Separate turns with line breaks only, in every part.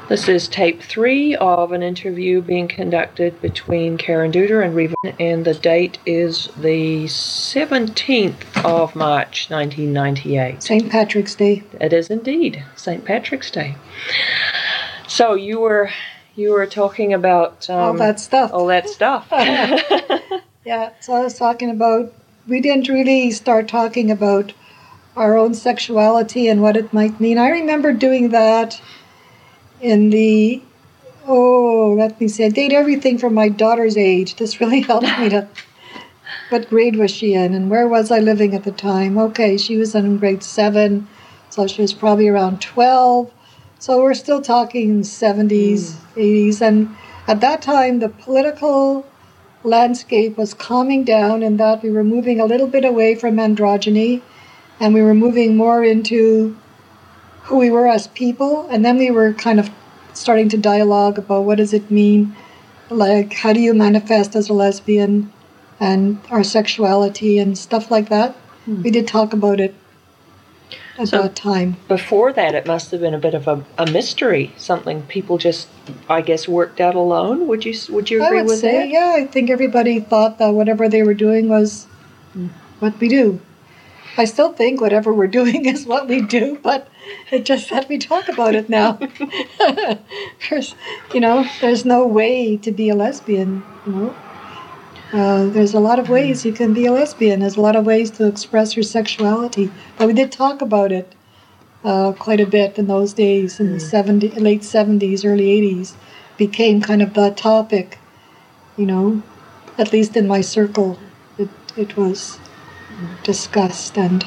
This is tape 3 of an interview being conducted between Karen Duder and Riva, and the date is the 17th of March, 1998.
St. Patrick's Day.
It is indeed St. Patrick's Day. So you were talking about
all that stuff.
All that stuff.
Yeah, so I was talking about, we didn't really start talking about our own sexuality and what it might mean. I remember doing that in the, let me see, I date everything from my daughter's age. This really helped me to, what grade was she in and where was I living at the time? Okay, she was in grade 7, so she was probably around 12. So we're still talking 70s, 80s, and at that time the political landscape was calming down in that we were moving a little bit away from androgyny and we were moving more into who we were as people, and then we were kind of starting to dialogue about what does it mean, like how do you manifest as a lesbian and our sexuality and stuff like that. We did talk about it at that time.
Before that, it must have been a bit of a mystery, something people just, I guess, worked out alone. Would you agree with that?
Yeah, I think everybody thought that whatever they were doing was what we do. I still think whatever we're doing is what we do, but it just that we talk about it now. There's no way to be a lesbian, There's a lot of ways you can be a lesbian. There's a lot of ways to express your sexuality. But we did talk about it quite a bit in those days, in the late 70s, early 80s. Became kind of the topic, at least in my circle. It was discussed and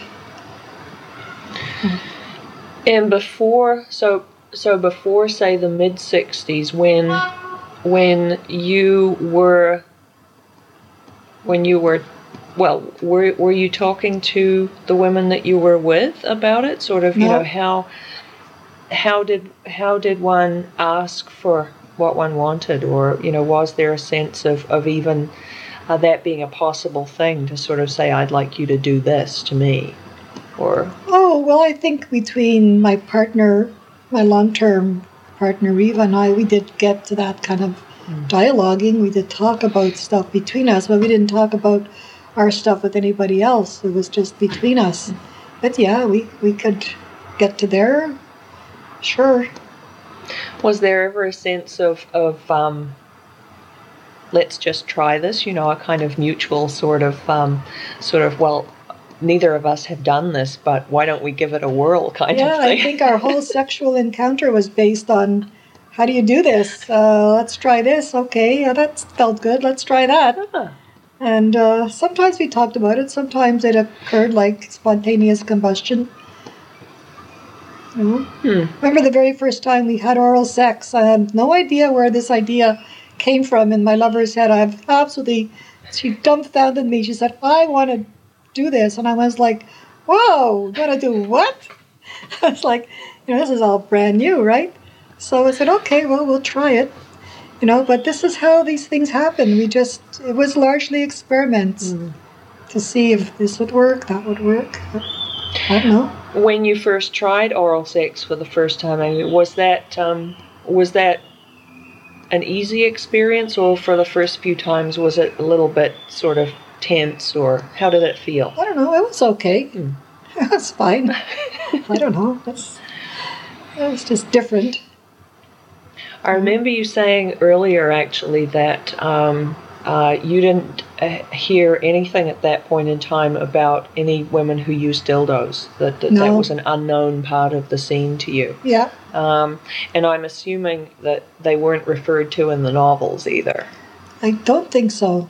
before before say the mid 60s when you were were you talking to the women that you were with about it, sort of, how did one ask for what one wanted, or was there a sense of even that being a possible thing to sort of say, I'd like you to do this to me, or?
I think between my partner, my long-term partner Riva and I, we did get to that kind of dialoguing. We did talk about stuff between us, but we didn't talk about our stuff with anybody else. It was just between us. But yeah, we could get to there. Sure.
Was there ever a sense of let's just try this, a kind of mutual sort of, well, neither of us have done this, but why don't we give it a whirl kind of thing?
Yeah, I think our whole sexual encounter was based on, how do you do this? Let's try this. Okay, that felt good. Let's try that. And sometimes we talked about it. Sometimes it occurred like spontaneous combustion. Remember the very first time we had oral sex? I had no idea where this idea came from in my lover's head. She dumbfounded me. She said, I want to do this. And I was like, whoa, you want to do what? I was like, this is all brand new, right? So I said, okay, well, we'll try it. But this is how these things happen. It was largely experiments to see if this would work, that would work. I don't know.
When you first tried oral sex for the first time, was that an easy experience, or for the first few times was it a little bit sort of tense, or how did it feel?
I don't know. It was okay. It was fine. I don't know. It was just different.
I remember you saying earlier, actually, that you didn't hear anything at that point in time about any women who used dildos, that was an unknown part of the scene to you.
Yeah.
And I'm assuming that they weren't referred to in the novels either.
I don't think so.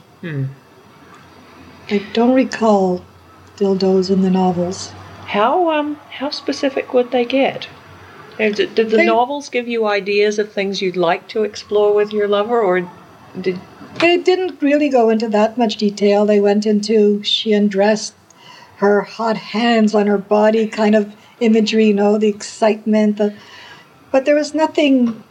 I don't recall dildos in the novels.
How specific would they get? Did the novels give you ideas of things you'd like to explore with your lover, or did...
They didn't really go into that much detail. They went into, she undressed, her hot hands on her body kind of imagery, the excitement. But there was not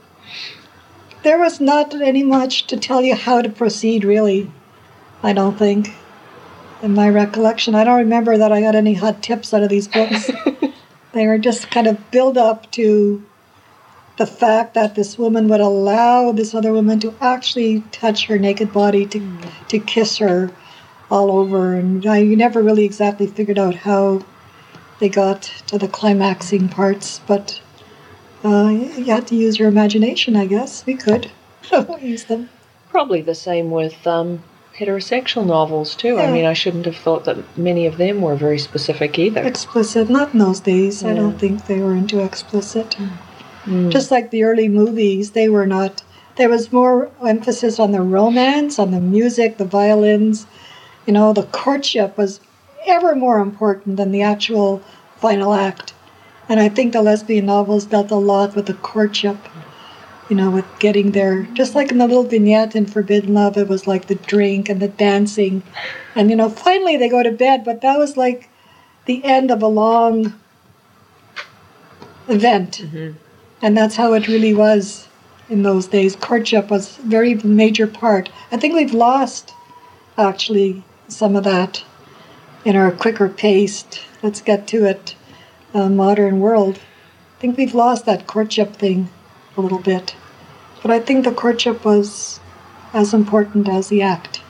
any much to tell you how to proceed, really, I don't think. In my recollection, I don't remember that I got any hot tips out of these books. They were just kind of build up to the fact that this woman would allow this other woman to actually touch her naked body, to kiss her all over. And you never really exactly figured out how they got to the climaxing parts, but you had to use your imagination, I guess. We could use them.
Probably the same with heterosexual novels too.
Yeah.
I mean, I shouldn't have thought that many of them were very specific either.
Explicit, not in those days.
Yeah.
I don't think they were into explicit. Just like the early movies, they were not. There was more emphasis on the romance, on the music, the violins. You know, the courtship was ever more important than the actual final act. And I think the lesbian novels dealt a lot with the courtship, you know, with getting there. Just like in the little vignette in Forbidden Love, it was like the drink and the dancing. And, you know, finally they go to bed, but that was like the end of a long event. And that's how it really was in those days. Courtship was a very major part. I think we've lost, actually, some of that in our quicker paced, let's get to it, modern world. I think we've lost that courtship thing a little bit. But I think the courtship was as important as the act.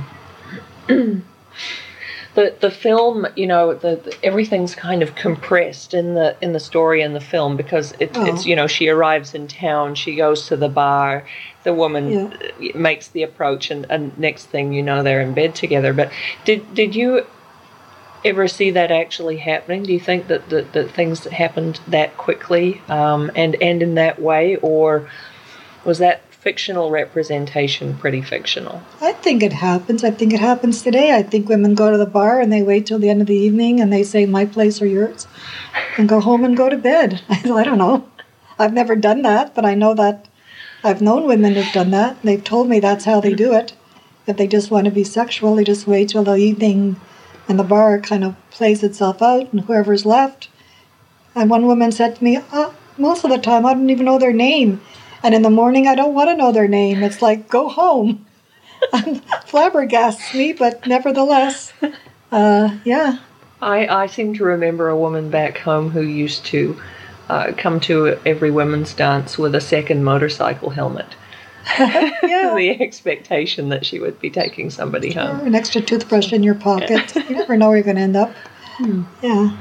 The film, you know, everything's kind of compressed in the story in the film because it's, you know, she arrives in town, she goes to the bar, the woman makes the approach, and next thing you know, they're in bed together. But did you ever see that actually happening? Do you think that things happened that quickly and in that way, or was that fictional representation pretty fictional?
I think it happens. I think it happens today. I think women go to the bar and they wait till the end of the evening and they say, my place or yours, and go home and go to bed. I don't know. I've never done that, but I know that I've known women who've done that. They've told me that's how they do it. If they just want to be sexual, they just wait till the evening and the bar kind of plays itself out and whoever's left. And one woman said to me, most of the time I don't even know their name. And in the morning, I don't want to know their name. It's like, go home. Flabbergasts me, but nevertheless, yeah.
I seem to remember a woman back home who used to come to every women's dance with a second motorcycle helmet.
Yeah.
The expectation that she would be taking somebody home.
Or an extra toothbrush in your pocket. You never know where you're going to end up. Yeah.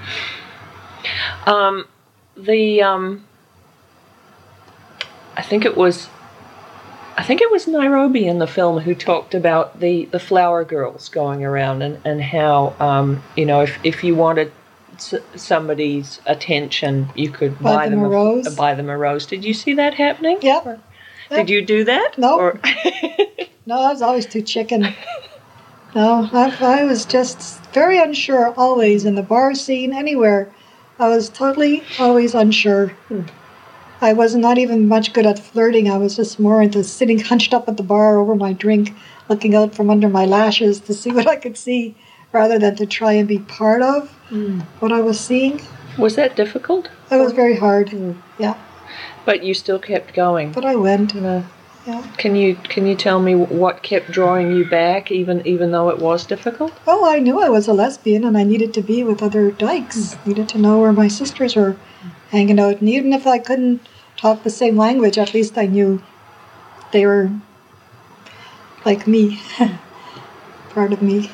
I think it was Nairobi in the film who talked about the flower girls going around and how you know, if you wanted somebody's attention, you could buy them a rose. Did you see that happening?
Yeah.
Did you do that?
No. No, I was always too chicken. No, I was just very unsure always in the bar scene, anywhere. I was totally always unsure. I was not even much good at flirting. I was just more into sitting hunched up at the bar over my drink, looking out from under my lashes to see what I could see, rather than to try and be part of what I was seeing.
Was that difficult?
It was very hard, yeah.
But you still kept going.
But I went.
Yeah.
Can
you tell me what kept drawing you back, even though it was difficult?
Well, I knew I was a lesbian and I needed to be with other dykes. Needed to know where my sisters were hanging out. And even if I couldn't talk the same language, at least I knew they were like me, part of me.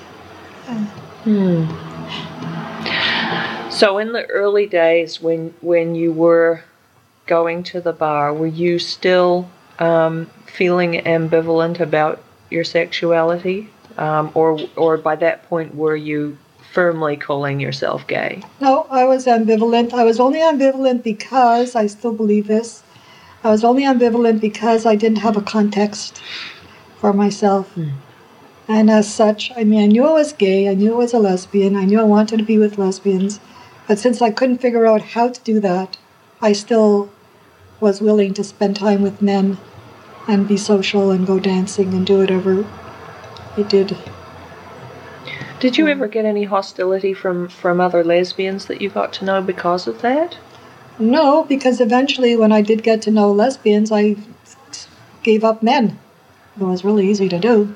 So in the early days when you were going to the bar, were you still feeling ambivalent about your sexuality? Or by that point were you firmly calling yourself gay?
No, I was ambivalent. I was only ambivalent because, I still believe this, I was only ambivalent because I didn't have a context for myself. And as such, I mean, I knew I was gay, I knew I was a lesbian, I knew I wanted to be with lesbians, but since I couldn't figure out how to do that, I still was willing to spend time with men and be social and go dancing and do whatever I did.
Did you ever get any hostility from other lesbians that you got to know because of that?
No, because eventually when I did get to know lesbians, I gave up men. It was really easy to do.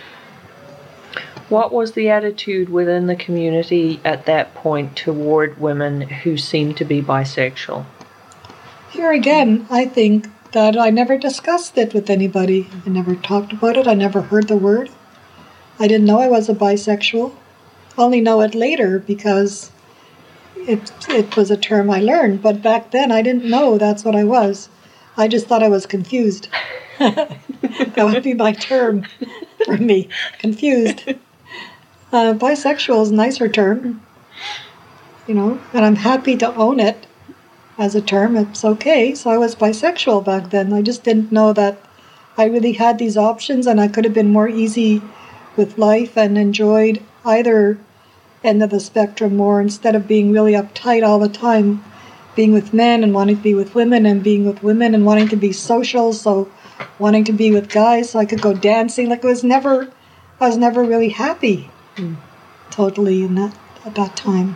What was the attitude within the community at that point toward women who seemed to be bisexual?
Here again, I think that I never discussed it with anybody. I never talked about it. I never heard the word. I didn't know I was a bisexual. Only know it later because it was a term I learned. But back then, I didn't know that's what I was. I just thought I was confused. That would be my term for me, confused. Bisexual is a nicer term, and I'm happy to own it as a term. It's okay. So I was bisexual back then. I just didn't know that I really had these options and I could have been more easy with life and enjoyed either end of the spectrum more instead of being really uptight all the time, being with men and wanting to be with women and being with women and wanting to be social, so wanting to be with guys so I could go dancing. Like I was never really happy totally at that time.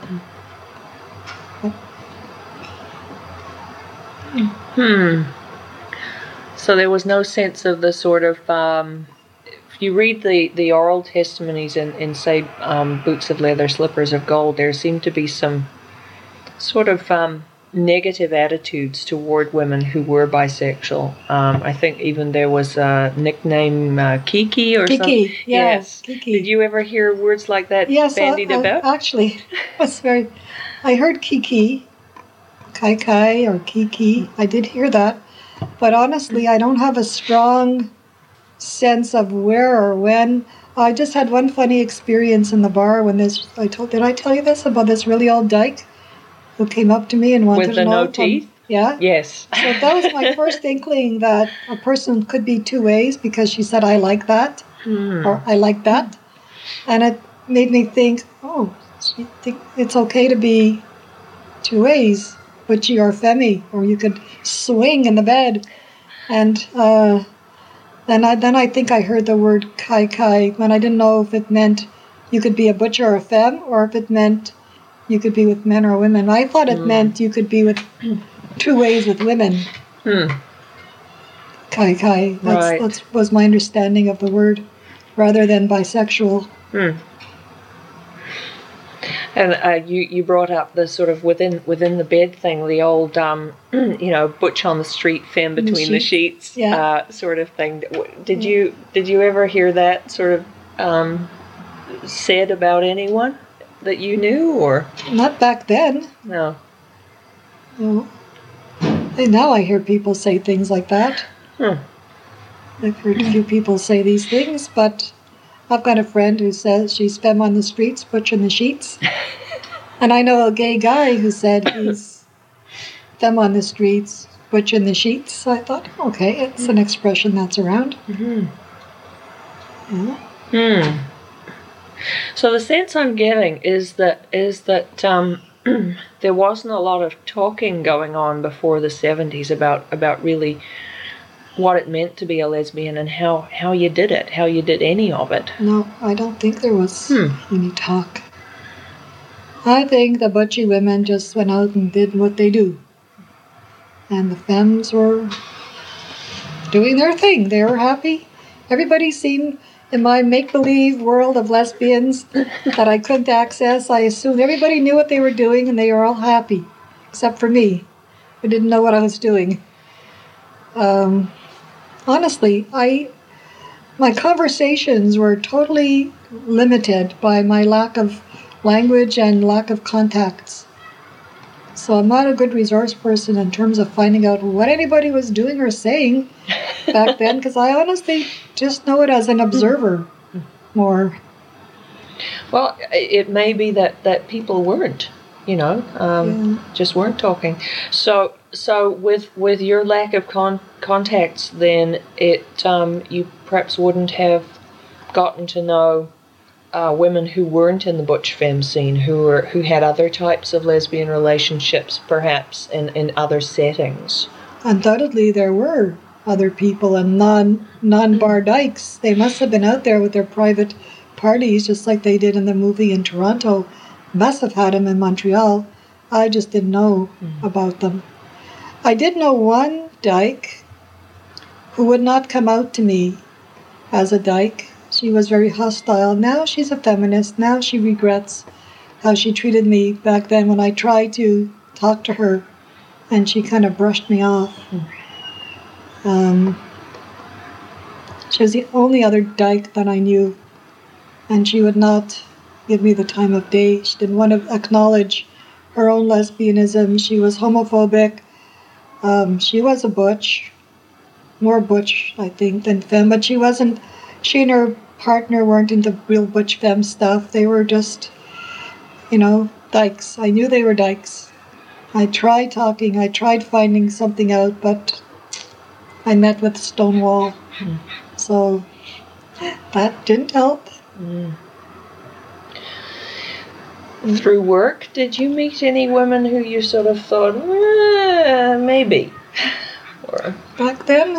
So there was no sense of the sort of, if you read the oral testimonies in say, Boots of Leather, Slippers of Gold, there seemed to be some sort of negative attitudes toward women who were bisexual. I think even there was a nickname Kiki or something.
Kiki,
yes.
Kiki.
Did you ever hear words like that bandied about?
Actually, I heard Kiki, Kai or Kiki. I did hear that. But honestly, I don't have a strong sense of where or when. I just had one funny experience in the bar when did I tell you this about this really old dyke who came up to me and wanted
with the
to know
no teeth?
Yeah.
Yes.
So that was my first inkling that a person could be two ways, because she said, I like that, or I like that. And it made me think, she think it's okay to be two ways, butchy or femmy, or you could swing in the bed. And then I think I heard the word kai, and I didn't know if it meant you could be a butcher or a femme, or if it meant you could be with men or women. I thought it meant you could be with two ways with women. Kai. That was my understanding of the word, rather than bisexual.
And you brought up the sort of within the bed thing, the old butch on the street, femme between the sheets, sort of thing. Did you ever hear that sort of said about anyone that you knew, or
not back then?
No.
And now I hear people say things like that. I've heard a few people say these things, but I've got a friend who says she's femme on the streets, butch in the sheets. And I know a gay guy who said he's femme on the streets, butch in the sheets. So I thought, okay, it's an expression that's around.
So the sense I'm getting is that there wasn't a lot of talking going on before the 70s about really what it meant to be a lesbian and how you did it, how you did any of it.
No, I don't think there was any talk. I think the butchy women just went out and did what they do. And the femmes were doing their thing. They were happy. Everybody seemed, in my make-believe world of lesbians that I couldn't access, I assumed everybody knew what they were doing and they were all happy, except for me, who didn't know what I was doing. Honestly, my conversations were totally limited by my lack of language and lack of contacts. So I'm not a good resource person in terms of finding out what anybody was doing or saying back then, because I honestly just know it as an observer more.
Well, it may be that people weren't, just weren't talking. So with your lack of contacts, then you perhaps wouldn't have gotten to know women who weren't in the butch femme scene, who had other types of lesbian relationships, perhaps in other settings.
Undoubtedly, there were other people and non-bar dykes. They must have been out there with their private parties, just like they did in the movie in Toronto. Must have had them in Montreal. I just didn't know about them. I did know one dyke who would not come out to me as a dyke. She was very hostile. Now she's a feminist. Now she regrets how she treated me back then when I tried to talk to her and she kind of brushed me off. She was the only other dyke that I knew, and she would not give me the time of day. She didn't want to acknowledge her own lesbianism. She was homophobic. She was a butch, more butch, I think, than femme, but she wasn't, she and her partner weren't into real butch femme stuff. They were just, dykes. I knew they were dykes. I tried talking, I tried finding something out, but I met with Stonewall. So that didn't help.
Through work, did you meet any women who you sort of thought, maybe? Or
back then?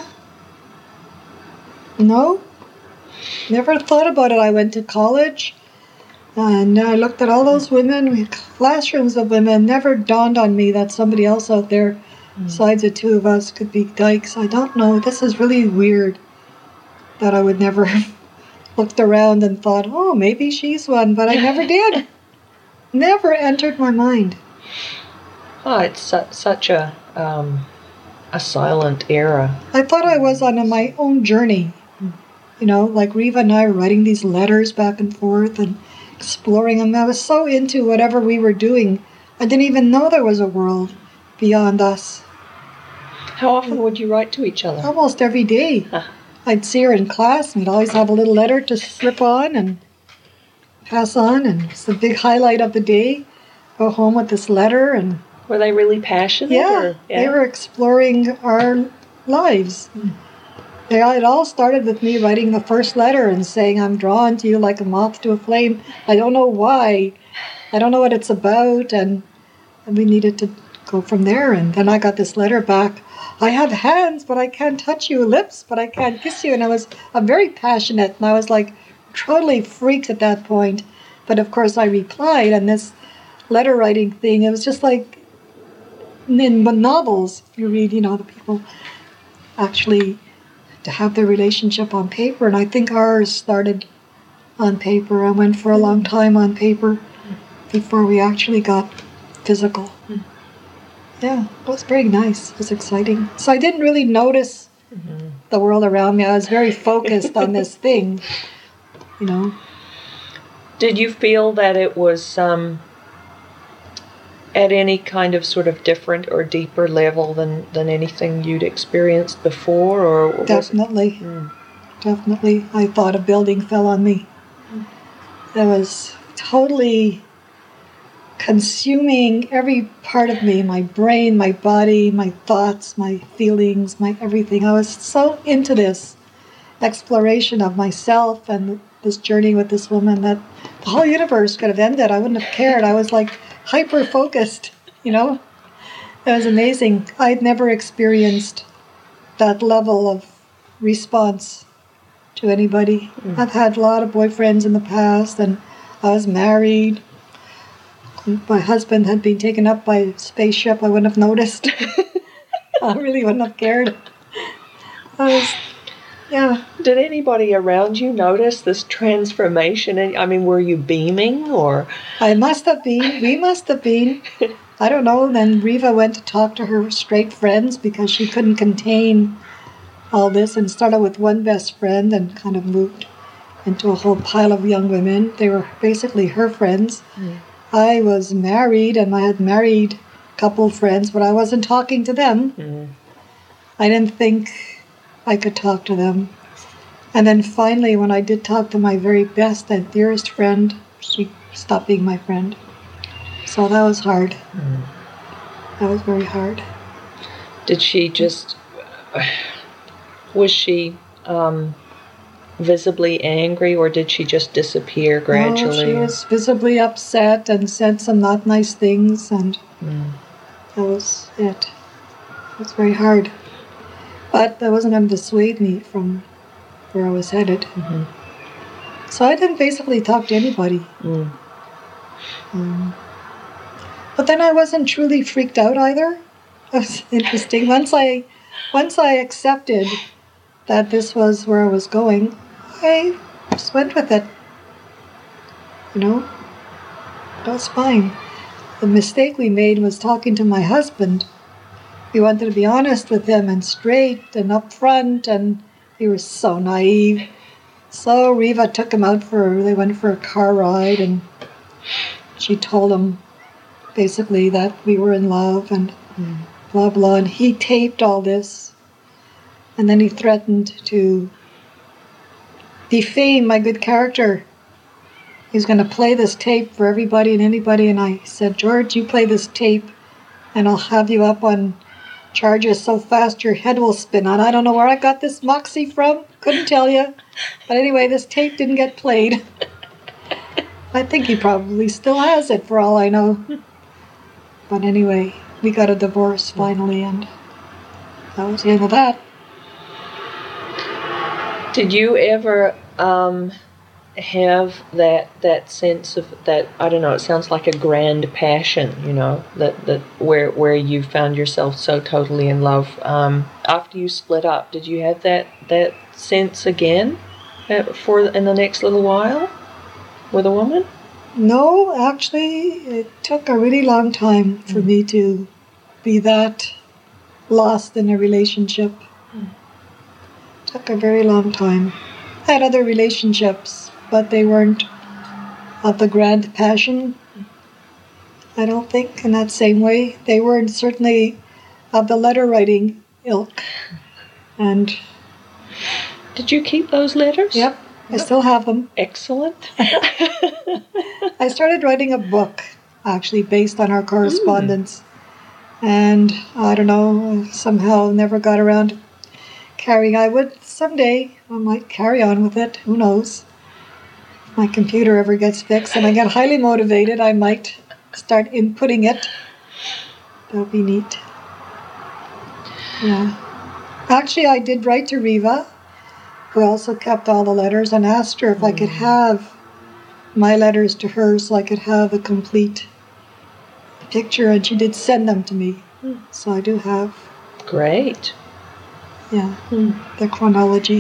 No. Never thought about it. I went to college and I looked at all those women, we had classrooms of women. Never dawned on me that somebody else out there, besides the two of us, could be dykes. I don't know. This is really weird that I would never looked around and thought, oh, maybe she's one, but I never did. Never entered my mind.
Oh, it's such a silent era.
I thought I was on my own journey. Like Reva and I were writing these letters back and forth and exploring them. I was so into whatever we were doing, I didn't even know there was a world beyond us.
How often would you write to each other?
Almost every day. Huh. I'd see her in class, and we'd always have a little letter to slip on and pass on, and it's the big highlight of the day. Go home with this letter. And
were they really passionate?
Yeah, they were exploring our lives. It all started with me writing the first letter and saying, I'm drawn to you like a moth to a flame. I don't know why. I don't know what it's about. And we needed to go from there. And then I got this letter back. I have hands, but I can't touch you. Lips, but I can't kiss you. And I'm very passionate. And I was like totally freaked at that point. But of course I replied. And this letter writing thing, it was just like in novels. You read, the people actually to have their relationship on paper, and I think ours started on paper. I went for a long time on paper before we actually got physical. Yeah, it was very nice. It was exciting. So I didn't really notice the world around me. I was very focused on this thing,
Did you feel that it was at any kind of sort of different or deeper level than anything you'd experienced before? Or
Definitely. Definitely. I thought a building fell on me. It was totally consuming every part of me, my brain, my body, my thoughts, my feelings, my everything. I was so into this exploration of myself and this journey with this woman that the whole universe could have ended. I wouldn't have cared. I was like hyper-focused, It was amazing. I'd never experienced that level of response to anybody. I've had a lot of boyfriends in the past, and I was married. My husband had been taken up by a spaceship. I wouldn't have noticed. I really wouldn't have cared.
Did anybody around you notice this transformation? I mean, were you beaming or?
I must have been. We must have been. I don't know. Then Reva went to talk to her straight friends because she couldn't contain all this, and started with one best friend and kind of moved into a whole pile of young women. They were basically her friends. I was married, and I had married a couple friends, but I wasn't talking to them. I didn't think I could talk to them. And then finally, when I did talk to my very best and dearest friend, she stopped being my friend. So that was hard. That was very hard.
Did she just... Was she visibly angry, or did she just disappear gradually?
No, she was visibly upset and said some not nice things, and that was it. It was very hard. But that wasn't going to dissuade me from where I was headed. So I didn't basically talk to anybody. But then I wasn't truly freaked out either. It was interesting. Once I accepted that this was where I was going, I just went with it. That was fine. The mistake we made was talking to my husband we wanted to be honest with him and straight and upfront, and he was so naive. So Riva took him out they went for a car ride, and she told him basically that we were in love and blah, blah, and he taped all this. And then he threatened to defame my good character. He's going to play this tape for everybody and anybody. And I said, George, you play this tape and I'll have you up on charges so fast your head will spin. And I don't know where I got this moxie from. Couldn't tell you. But anyway, this tape didn't get played. I think he probably still has it for all I know. But anyway, we got a divorce finally, and that was the end of that.
Did you ever have that sense of that? I don't know. It sounds like a grand passion, you know, that where you found yourself so totally in love after you split up. Did you have that sense again in the next little while with a woman?
No, actually, it took a really long time for me to be that lost in a relationship. It took a very long time. I had other relationships, but they weren't of the grand passion, I don't think, in that same way. They weren't certainly of the letter writing ilk. And
did you keep those letters?
Yep, I still have them.
Excellent.
I started writing a book, actually, based on our correspondence. And I don't know, somehow never got around to carrying. I would someday, I might carry on with it, who knows. If my computer ever gets fixed and I get highly motivated, I might start inputting it. That'll be neat. Yeah. Actually, I did write to Riva, who also kept all the letters, and asked her if I could have my letters to her so I could have a complete picture, and she did send them to me. So I do have.
Great.
Yeah, the chronology.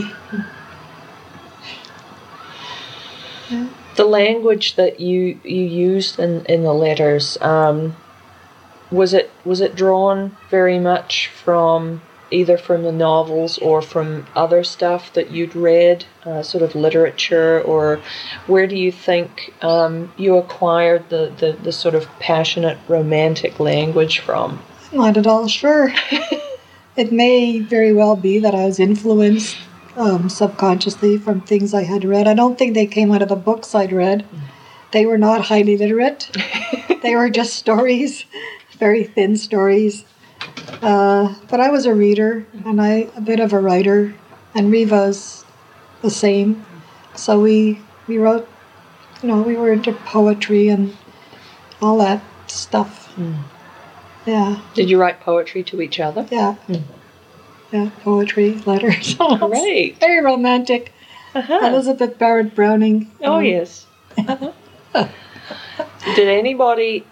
Yeah.
The language that you used in the letters, was it drawn very much from either from the novels or from other stuff that you'd read, sort of literature, or where do you think you acquired the sort of passionate romantic language from?
I'm not at all sure. It may very well be that I was influenced subconsciously from things I had read. I don't think they came out of the books I'd read. They were not highly literate. They were just stories, very thin stories. But I was a reader, and a bit of a writer, and Riva's the same. So we wrote, we were into poetry and all that stuff. Yeah.
Did you write poetry to each other?
Yeah. Yeah, poetry, letters.
Great.
Very romantic. Elizabeth Barrett Browning.
Oh, yes. Did anybody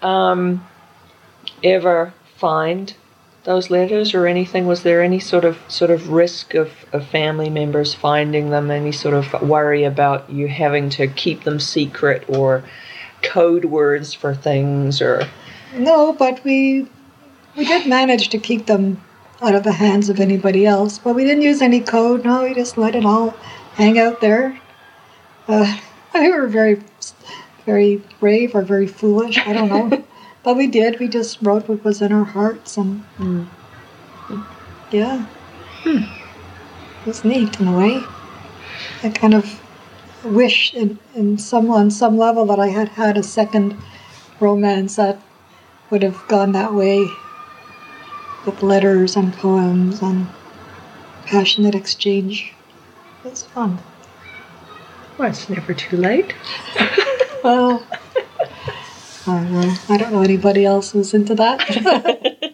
ever find those letters or anything? Was there any sort of risk of family members finding them? Any sort of worry about you having to keep them secret, or code words for things, or?
No, but we did manage to keep them out of the hands of anybody else. But we didn't use any code. No, we just let it all hang out there. We were very, very brave or very foolish. I don't know. But we did. We just wrote what was in our hearts, and yeah, it was neat in a way. I kind of wish, on some level, that I had a second romance that would have gone that way, with letters and poems and passionate exchange. It was fun.
Well, it's never too late.
Well, I don't know anybody else who's into that.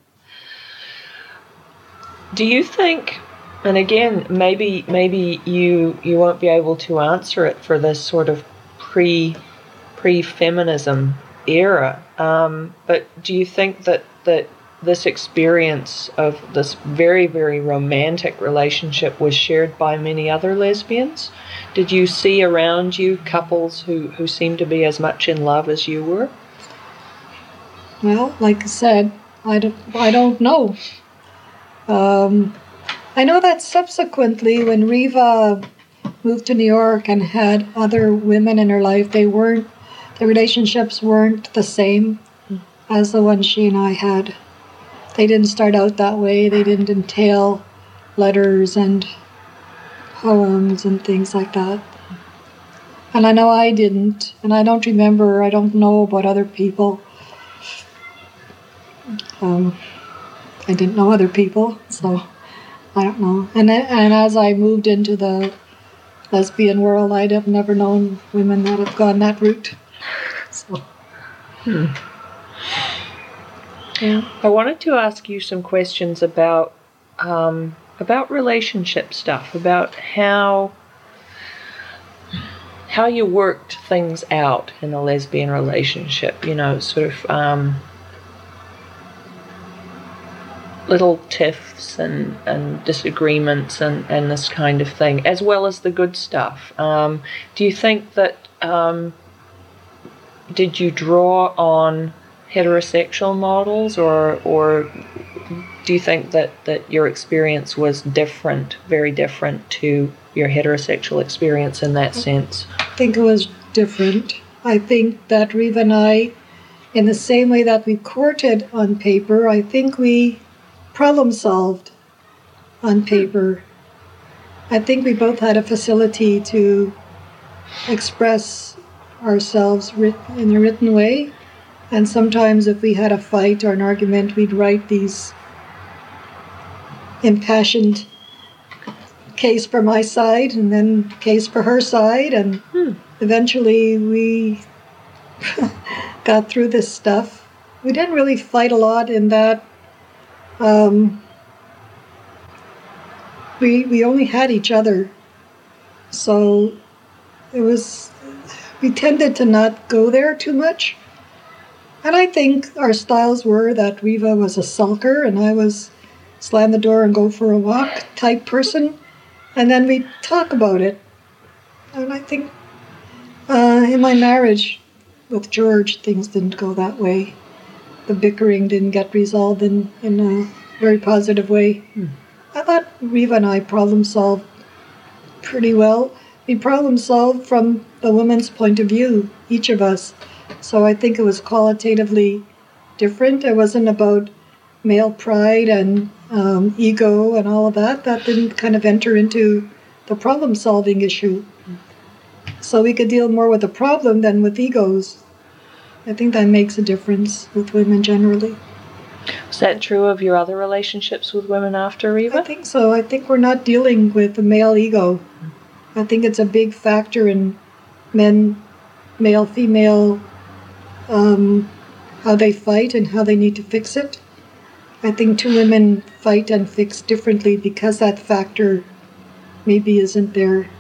Do you think, and again, maybe you won't be able to answer it for this sort of pre-feminism era, but do you think that this experience of this very, very romantic relationship was shared by many other lesbians? Did you see around you couples who seemed to be as much in love as you were?
Well, like I said, I don't know. I know that subsequently, when Riva moved to New York and had other women in her life, the relationships weren't the same as the one she and I had. They didn't start out that way. They didn't entail letters and poems and things like that. And I know I didn't, and I don't know about other people. I didn't know other people, so I don't know. And as I moved into the lesbian world, I'd have never known women that have gone that route. So.
Yeah. I wanted to ask you some questions about relationship stuff, about how you worked things out in a lesbian relationship, sort of little tiffs and disagreements and this kind of thing, as well as the good stuff. Do you think that, did you draw on heterosexual models, or do you think that your experience was different, very different to your heterosexual experience in that sense?
I think it was different. I think that Riva and I, in the same way that we courted on paper, I think we problem solved on paper. I think we both had a facility to express ourselves in a written way. And sometimes if we had a fight or an argument, we'd write these impassioned case for my side and then case for her side. And eventually we got through this stuff. We didn't really fight a lot in that we only had each other. So we tended to not go there too much. And I think our styles were that Riva was a sulker and I was slam the door and go for a walk type person. And then we'd talk about it. And I think in my marriage with George, things didn't go that way. The bickering didn't get resolved in a very positive way. I thought Riva and I problem solved pretty well. We problem solved from the woman's point of view, each of us. So I think it was qualitatively different. It wasn't about male pride and ego and all of that. That didn't kind of enter into the problem-solving issue. So we could deal more with the problem than with egos. I think that makes a difference with women generally.
Was that true of your other relationships with women after Riva?
I think so. I think we're not dealing with the male ego. I think it's a big factor in men, male, female, how they fight and how they need to fix it. I think two women fight and fix differently because that factor maybe isn't there.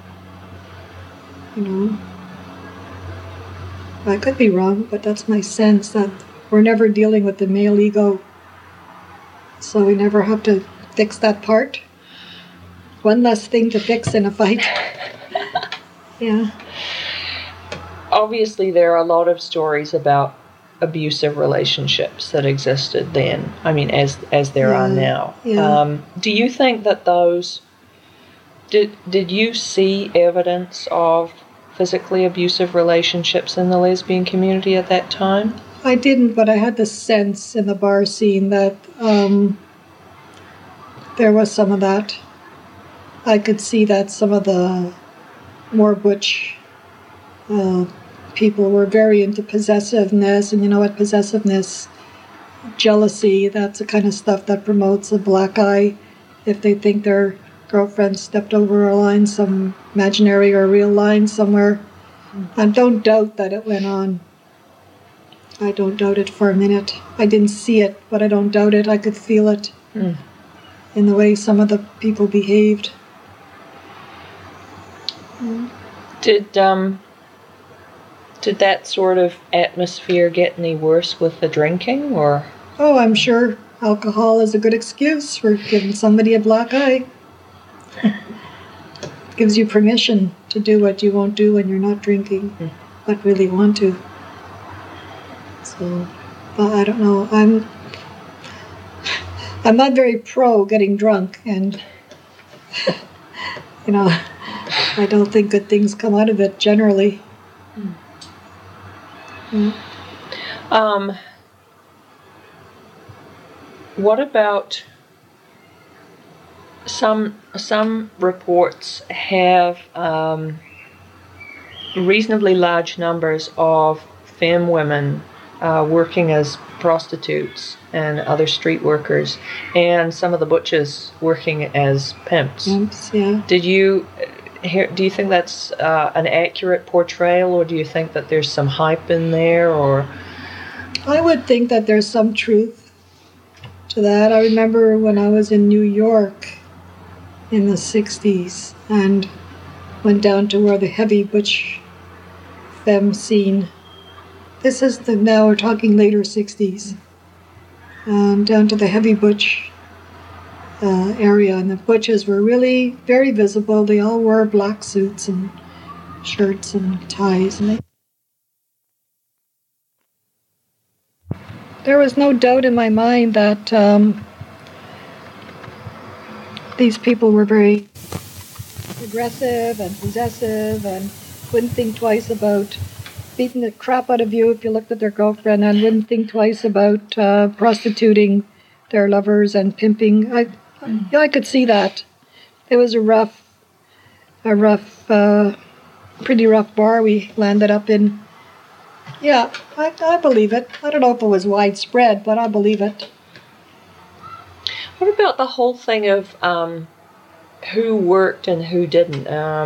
I could be wrong, but that's my sense, that we're never dealing with the male ego. So we never have to fix that part. One less thing to fix in a fight. Yeah.
Obviously, there are a lot of stories about abusive relationships that existed then. I mean, as there are now.
Yeah.
Do you think that those... Did you see evidence of physically abusive relationships in the lesbian community at that time?
I didn't, but I had the sense in the bar scene that there was some of that. I could see that some of the more butch people were very into possessiveness, and you know what possessiveness, jealousy, that's the kind of stuff that promotes a black eye if they think their girlfriend stepped over a line, some imaginary or real line somewhere. And don't doubt that it went on. I don't doubt it for a minute. I didn't see it, but I don't doubt it. I could feel it in the way some of the people behaved.
Did that sort of atmosphere get any worse with the drinking, or?
Oh, I'm sure alcohol is a good excuse for giving somebody a black eye. Gives you permission to do what you won't do when you're not drinking, but really want to. So, but I don't know. I'm not very pro getting drunk, and I don't think good things come out of it generally.
What about some reports have reasonably large numbers of femme women working as prostitutes and other street workers, and some of the butchers working as pimps.
Pimps, yeah.
Do you think that's an accurate portrayal, or do you think that there's some hype in there? Or
I would think that there's some truth to that. I remember when I was in New York in the 60s and went down to where the heavy butch femme scene. This is now we're talking later 60s. Down to the heavy butch area, and the butches were really very visible. They all wore black suits and shirts and ties, and there was no doubt in my mind that these people were very aggressive and possessive and wouldn't think twice about beating the crap out of you if you looked at their girlfriend, and wouldn't think twice about prostituting their lovers and pimping. I could see that. It was pretty rough bar we landed up in. Yeah, I believe it. I don't know if it was widespread, but I believe it.
What about the whole thing of who worked and who didn't?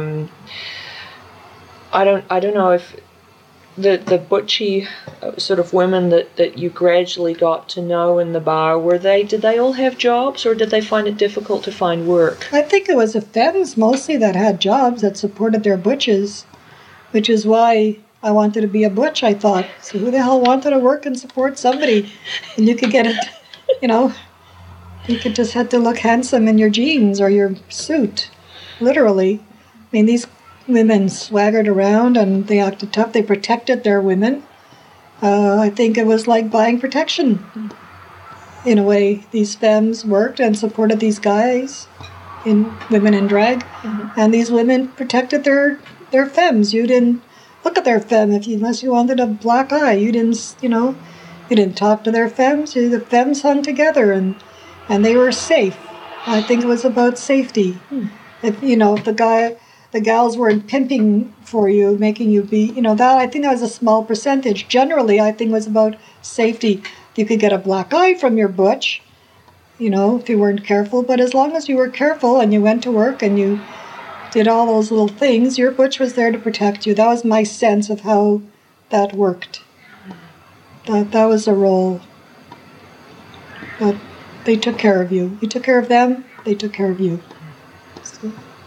I don't know if the butchy sort of women that you gradually got to know in the bar, did they all have jobs, or did they find it difficult to find work?
I think it was the femmes mostly that had jobs that supported their butches, which is why I wanted to be a butch, I thought. So who the hell wanted to work and support somebody? And you could get it, you could just have to look handsome in your jeans or your suit, literally. I mean, these women swaggered around and they acted tough. They protected their women. I think it was like buying protection. In a way, these femmes worked and supported these guys, women in drag, and these women protected their femmes. You didn't look at their femme unless you wanted a black eye. You didn't talk to their femmes. The femmes hung together and they were safe. I think it was about safety. If the gals weren't pimping for you, making you be, that, I think that was a small percentage. Generally, I think it was about safety. You could get a black eye from your butch, if you weren't careful. But as long as you were careful and you went to work and you did all those little things, your butch was there to protect you. That was my sense of how that worked. That was the role. But they took care of you. You took care of them, they took care of you. So,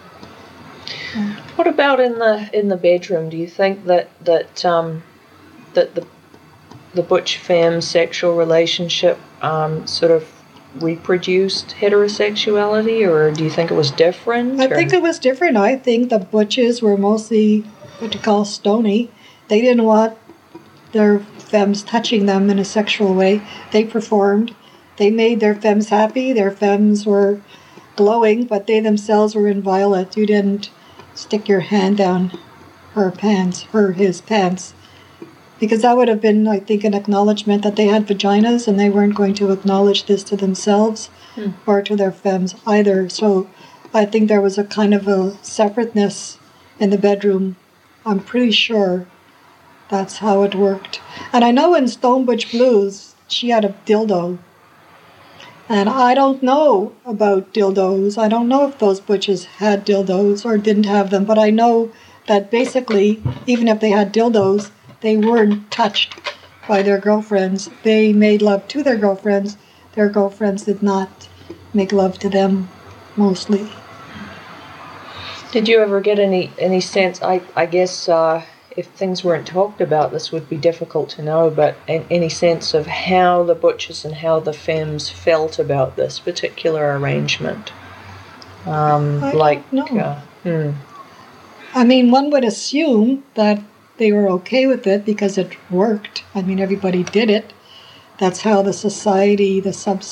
what about in the bedroom? Do you think that the butch femme sexual relationship sort of reproduced heterosexuality, or do you think it was different?
I think it was different. I think the butches were mostly what you call stony. They didn't want their femmes touching them in a sexual way. They performed. They made their femmes happy. Their femmes were glowing, but they themselves were inviolate. You didn't stick your hand down his pants. Because that would have been, I think, an acknowledgement that they had vaginas and they weren't going to acknowledge this to themselves or to their femmes either. So I think there was a kind of a separateness in the bedroom. I'm pretty sure that's how it worked. And I know in Stone Butch Blues, she had a dildo. And I don't know about dildos. I don't know if those butches had dildos or didn't have them. But I know that basically, even if they had dildos, they weren't touched by their girlfriends. They made love to their girlfriends. Their girlfriends did not make love to them, mostly.
Did you ever get any sense, I guess if things weren't talked about, this would be difficult to know, but any sense of how the butchers and how the femmes felt about this particular arrangement?
I don't know. I mean, one would assume that they were okay with it because it worked. I mean, everybody did it. That's how the society, the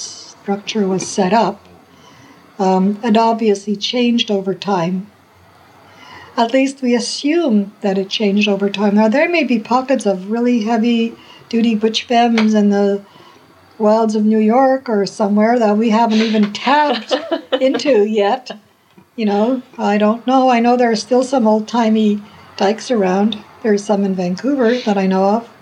structure was set up. It obviously changed over time. At least we assume that it changed over time. Now, there may be pockets of really heavy-duty butch femmes in the wilds of New York or somewhere that we haven't even tapped into yet. You know, I don't know. I know there are still some old-timey dykes around. There's some in Vancouver that I know of.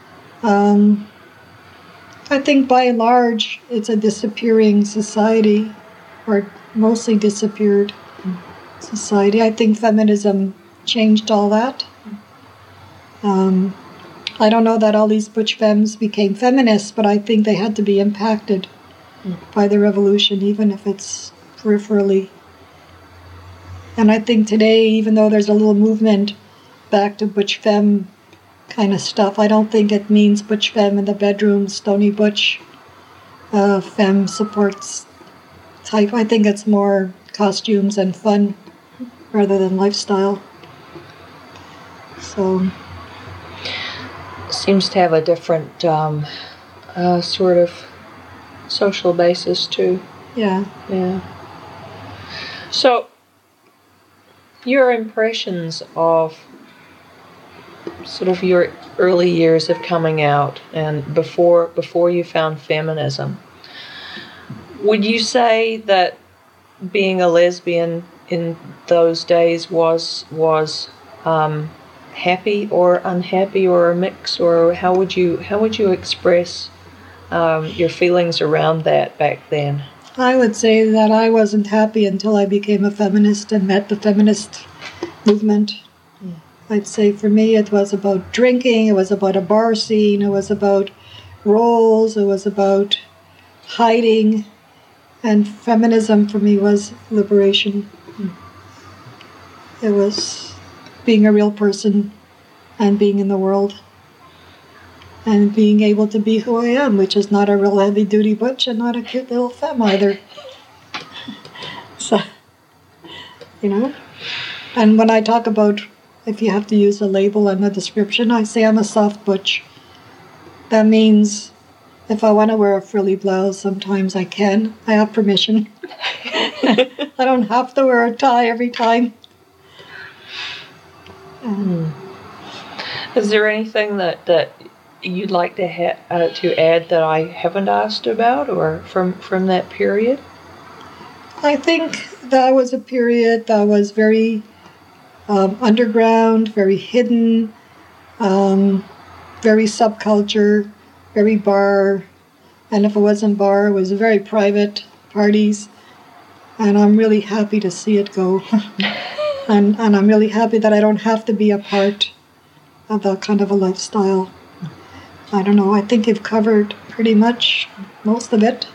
I think by and large, it's a disappearing society, or mostly disappeared society. I think feminism changed all that. I don't know that all these butch femmes became feminists, but I think they had to be impacted by the revolution, even if it's peripherally. And I think today, even though there's a little movement back to butch femme kind of stuff, I don't think it means butch femme in the bedroom, stony butch femme supports type. I think it's more costumes and fun rather than lifestyle. So
seems to have a different sort of social basis too.
Yeah.
So your impressions of sort of your early years of coming out and before you found feminism, would you say that being a lesbian in those days was happy or unhappy or a mix, or how would you express your feelings around that back then?
I would say that I wasn't happy until I became a feminist and met the feminist movement. I'd say for me it was about drinking, it was about a bar scene, it was about roles, it was about hiding, and feminism for me was liberation. It was being a real person and being in the world and being able to be who I am, which is not a real heavy-duty butch and not a cute little femme either. So, you know, and when I talk about if you have to use a label and a description, I say I'm a soft butch. That means if I want to wear a frilly blouse, sometimes I can. I have permission. I don't have to wear a tie every time.
Is there anything that you'd like to add that I haven't asked about, or from that period?
I think that was a period that was very underground, very hidden, very subculture, very bar, and if it wasn't bar, it was very private parties, and I'm really happy to see it go. And I'm really happy that I don't have to be a part of that kind of a lifestyle. I don't know, I think you've covered pretty much most of it.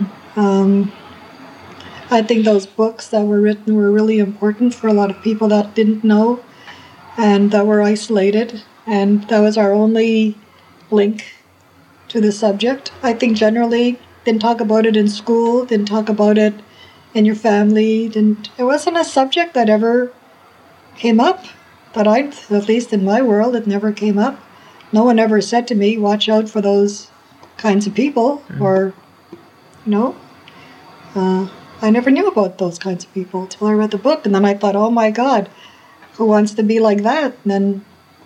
I think those books that were written were really important for a lot of people that didn't know and that were isolated, and that was our only link to the subject. I think generally didn't talk about it in school, didn't talk about it in your family, it wasn't a subject that ever came up, at least in my world, it never came up. No one ever said to me, watch out for those kinds of people, or, you know, I never knew about those kinds of people until I read the book, and then I thought, oh my God, who wants to be like that? And then,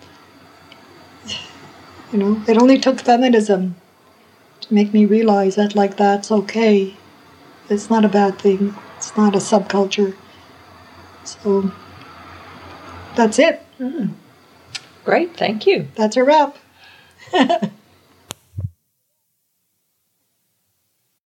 you know, it only took feminism to make me realize that like that's okay. It's not a bad thing. It's not a subculture. So that's it.
Great, thank you.
That's a wrap.